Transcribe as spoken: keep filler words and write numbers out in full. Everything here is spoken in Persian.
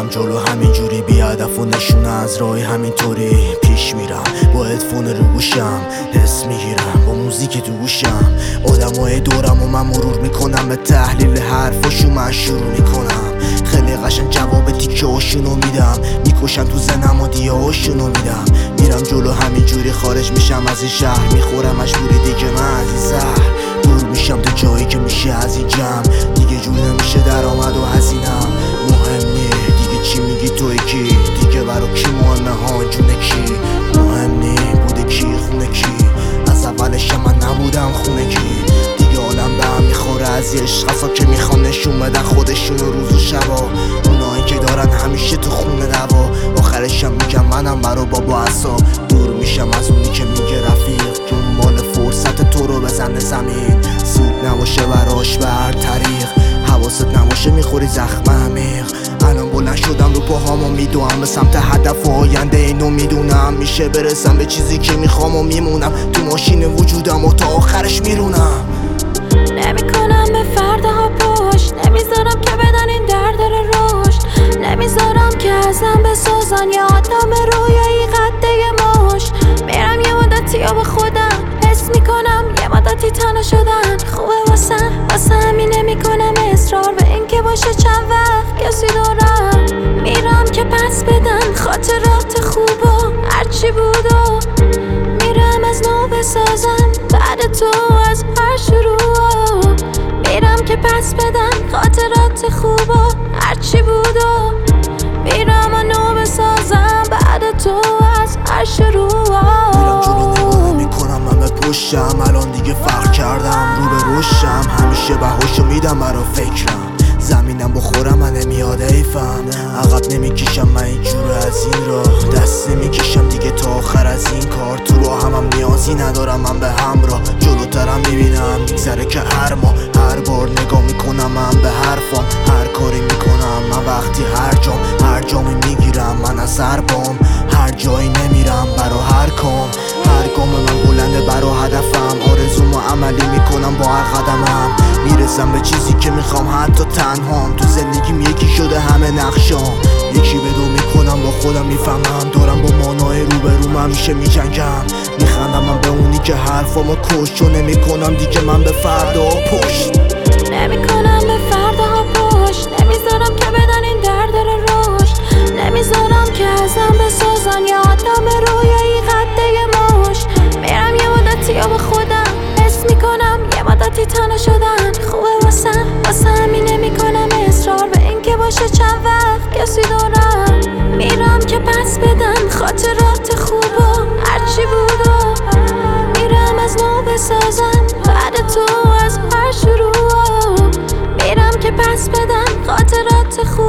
میرم جلو همینجوری بی هدف و نشونه از راهی همینطوری پیش میرم با هدفون رو گوشم حس میگیرم با موزیک تو گوشم آدمای دورم و من مرور میکنم به تحلیل حرفاشو من شروع میکنم خیلی قشنگ جواب تیکه هاشونو میدم میکشم تو زنم و دیه هاشونو میدم میرم جلو همینجوری خارج میشم از این شهر میخورم مجبوری دیگه من از این زهر دور میشم تا جایی که میشه از این جمع دیگه جور نمیشه درآمد و هزینم مهم نی دیگه چی میگی توی کی دیگه برا کی مهمه ها جونه کی مهم نی بوده کی خونه کی از اولش من نبودم خونه کی دیگه عالم به هم میخوره از یه عشق که میخوان نشون بدن خودشون روز و شبا اونایی که دارن همیشه تو خونه دوا آخرشم میگم منم برا بابا عصا دور میشم از اونی که میگه رفیق دنبال فرصت تو رو بزنه زمین سود نباشه براش به هر طریق حواست نباشه میخوری زخم عمیق الان بلند شدم رو پاهام و میدوام به سمت هدف و آینده اینو میدونم میشه برسم به چیزی که میخوام و میمونم تو ماشین وجودم و تا آخرش میرونم نمیکنم به فرداها پشت نمیذارم که بدن این درد رو رشد نمیذارم که ازم بسازن یا آدم رویایی قده مشت میرم یه مدتی یا به خودم حس میکنم یه مدتی تنها شدن خوبه واسم واسه همین نمیکنم اصرار به این که باشه چند وقت کسی دارم میرم که پس بدن خاطرات خوبا هرچی بودو میرم از نو بسازم بعد تو از هر شروع میرم که پس بدن خاطرات خوبا هرچی بودو میرم و نو بسازم بعد تو از هر شروع میرم جلو نگاه میکنم من به پشتم الان دیگه فرق کردم رو به روشم همیشه بهاشو میدم برا فکرم زمینم بخورم من نمیاد حیفم عقب نمیکشم من اینجور از این راه دست نمیکشم دیگه تا آخر از این کار تو رو همم نیازی ندارم من به همراه جلوترم میبینم میگذره که هر ماه هر بار نگاه میکنم من به حرفام هر کاری میکنم من وقتی هر جام هر جامی میگیرم من از هر بام هر جایی نمیرم برا هر کام هر گام من بلنده برا هدفم آرزومو عملی میکنم با هر قدمم میرسم به چیزی که میخوام حتی تنهام تو زندگیم یکی شده همه نقشام یکی به دو میکنم با خودم میفهمم دارم با مانای روبروم همیشه میجنگم میخندم من به اونی که حرفامو کش چون نمیکنم دیگه من به فردا پشت نمیکنم به فرداها پشت نمیذارم که بدن این درد رو رشد نمیذارم که ازم بسازن یا آدم رویایی قده مشت میرم یه مدتی یا به خودم حس میکنم یه مدتی تنها شدن خوبه واسم واسه همین نمیکنم اصرار به این که باشه چند وقت کسی دارم میرم که پس بدن خاطرات خوبا هرچی بودو میرم از نو بسازم بعد تو از هر شروع میرم که پس بدن خاطرات خوب